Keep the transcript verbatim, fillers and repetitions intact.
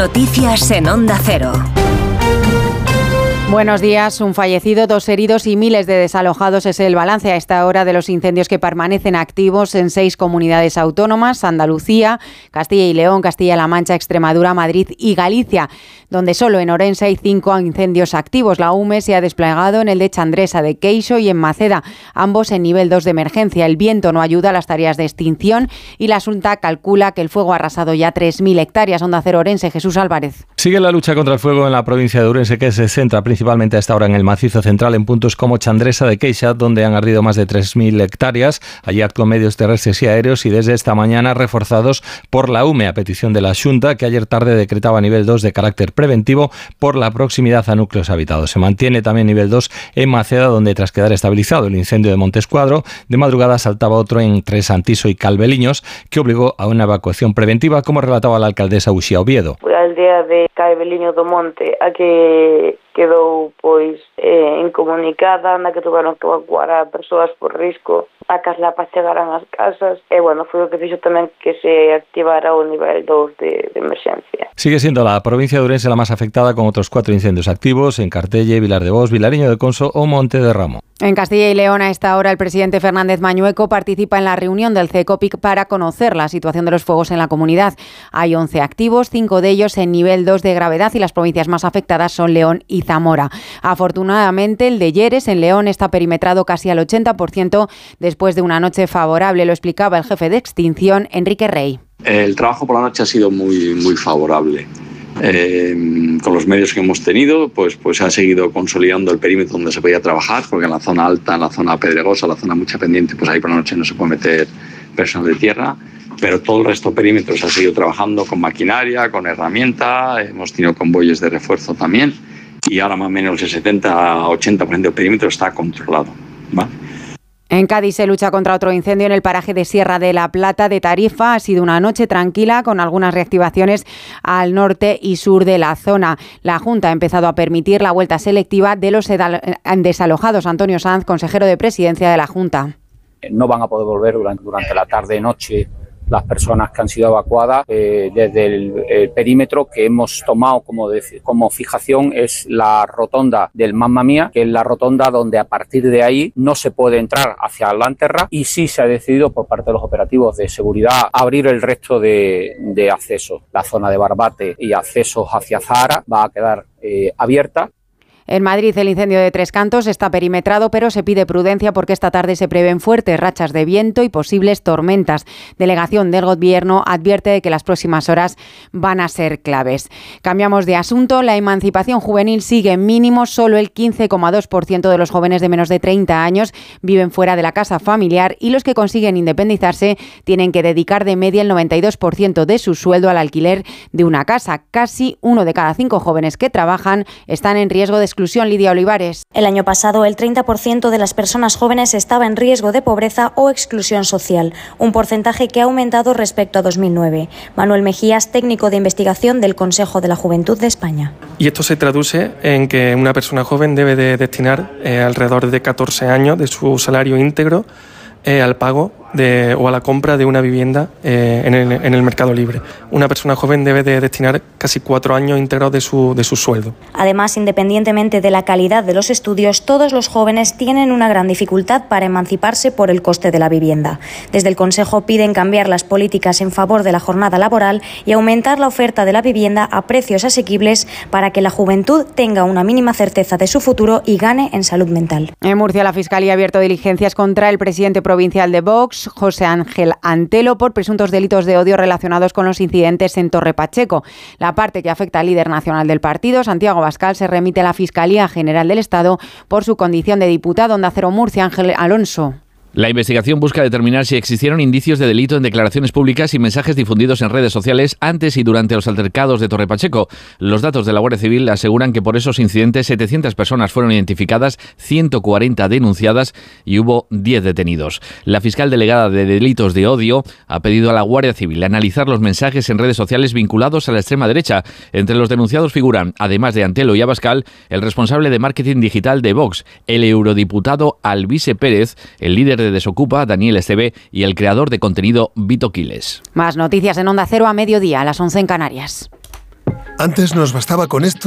Noticias en Onda Cero. Buenos días. Un fallecido, dos heridos y miles de desalojados es el balance a esta hora de los incendios que permanecen activos en seis comunidades autónomas: Andalucía, Castilla y León, Castilla-La Mancha, Extremadura, Madrid y Galicia, donde solo en Orense hay cinco incendios activos. La U M E se ha desplegado en el de Chandresa de Queixo y en Maceda, ambos en nivel dos de emergencia. El viento no ayuda a las tareas de extinción y la Xunta calcula que el fuego ha arrasado ya tres mil hectáreas. Onda Cero Orense, Jesús Álvarez. Sigue la lucha contra el fuego en la provincia de Ourense, que se centra principalmente a esta hora en el macizo central, en puntos como Chandresa de Queixa, donde han ardido más de tres mil hectáreas. Allí actúan medios terrestres y aéreos y desde esta mañana reforzados por la U M E, a petición de la Xunta, que ayer tarde decretaba nivel dos de carácter preventivo por la proximidad a núcleos habitados. Se mantiene también nivel dos en Maceda, donde tras quedar estabilizado el incendio de Montescuadro, de madrugada saltaba otro entre Santiso y Calveliños, que obligó a una evacuación preventiva, como relataba la alcaldesa Uxía Oviedo. Foi a aldea de Calveliño do Monte a que quedou pois eh, incomunicada, na que tuveron que evacuar a persoas por risco a que as lapas chegaran ás casas, e bueno, foi o que fixo tamén que se activara o nivel dos de, de emerxencia. Sigue siendo la provincia de Ourense la más afectada, con otros cuatro incendios activos en Cartelle, Vilar de Bos, Vilariño de Conso o Monte de Ramo. En Castilla y León, a esta hora, el presidente Fernández Mañueco participa en la reunión del CECOPIC para conocer la situación de los fuegos en la comunidad. Hay once activos, cinco de ellos en nivel dos de gravedad, y las provincias más afectadas son León y Zamora. Afortunadamente, el de Lleres, en León, está perimetrado casi al ochenta por ciento después de una noche favorable. Lo explicaba el jefe de extinción, Enrique Rey. El trabajo por la noche ha sido muy, muy favorable. Eh, con los medios que hemos tenido, pues, pues se ha seguido consolidando el perímetro donde se podía trabajar, porque en la zona alta, en la zona pedregosa, la zona mucha pendiente, pues ahí por la noche no se puede meter personal de tierra, pero todo el resto del perímetro se ha seguido trabajando con maquinaria, con herramienta, hemos tenido convoyes de refuerzo también, y ahora más o menos el setenta a ochenta por ciento del perímetro está controlado, ¿vale? En Cádiz se lucha contra otro incendio en el paraje de Sierra de la Plata de Tarifa. Ha sido una noche tranquila, con algunas reactivaciones al norte y sur de la zona. La Junta ha empezado a permitir la vuelta selectiva de los desalojados. Antonio Sanz, consejero de Presidencia de la Junta. No van a poder volver durante, durante la tarde-noche las personas que han sido evacuadas eh, desde el, el perímetro que hemos tomado como, de, como fijación es la rotonda del Mamma Mía, que es la rotonda donde a partir de ahí no se puede entrar hacia Lanterra, y sí se ha decidido por parte de los operativos de seguridad abrir el resto de, de accesos. La zona de Barbate y accesos hacia Zahara va a quedar eh, abierta. En Madrid, el incendio de Tres Cantos está perimetrado, pero se pide prudencia porque esta tarde se prevén fuertes rachas de viento y posibles tormentas. Delegación del Gobierno advierte de que las próximas horas van a ser claves. Cambiamos de asunto. La emancipación juvenil sigue en mínimo. Solo el quince coma dos por ciento de los jóvenes de menos de treinta años viven fuera de la casa familiar, y los que consiguen independizarse tienen que dedicar de media el noventa y dos por ciento de su sueldo al alquiler de una casa. Casi uno de cada cinco jóvenes que trabajan están en riesgo de exclusión. Lidia Olivares. El año pasado, el treinta por ciento de las personas jóvenes estaba en riesgo de pobreza o exclusión social, un porcentaje que ha aumentado respecto a dos mil nueve. Manuel Mejías, técnico de investigación del Consejo de la Juventud de España. Y esto se traduce en que una persona joven debe de destinar eh, alrededor de catorce años de su salario íntegro eh, al pago de, o a la compra de una vivienda eh, en, el, en el mercado libre. Una persona joven debe de destinar casi cuatro años íntegros de su, de su sueldo. Además, independientemente de la calidad de los estudios, todos los jóvenes tienen una gran dificultad para emanciparse por el coste de la vivienda. Desde el Consejo piden cambiar las políticas en favor de la jornada laboral y aumentar la oferta de la vivienda a precios asequibles para que la juventud tenga una mínima certeza de su futuro y gane en salud mental. En Murcia, la Fiscalía ha abierto diligencias contra el presidente provincial de Vox, José Ángel Antelo, por presuntos delitos de odio relacionados con los incidentes en Torre Pacheco. La parte que afecta al líder nacional del partido, Santiago Abascal, se remite a la Fiscalía General del Estado por su condición de diputado. Onda Cero Murcia, Ángel Alonso. La investigación busca determinar si existieron indicios de delito en declaraciones públicas y mensajes difundidos en redes sociales antes y durante los altercados de Torre Pacheco. Los datos de la Guardia Civil aseguran que por esos incidentes setecientas personas fueron identificadas, ciento cuarenta denunciadas y hubo diez detenidos. La fiscal delegada de delitos de odio ha pedido a la Guardia Civil analizar los mensajes en redes sociales vinculados a la extrema derecha. Entre los denunciados figuran, además de Antelo y Abascal, el responsable de marketing digital de Vox, el eurodiputado Alvise Pérez, el líder de Desocupa, Daniel Esteve, y el creador de contenido, Vito Quiles. Más noticias en Onda Cero a mediodía, a las once en Canarias. Antes nos bastaba con esto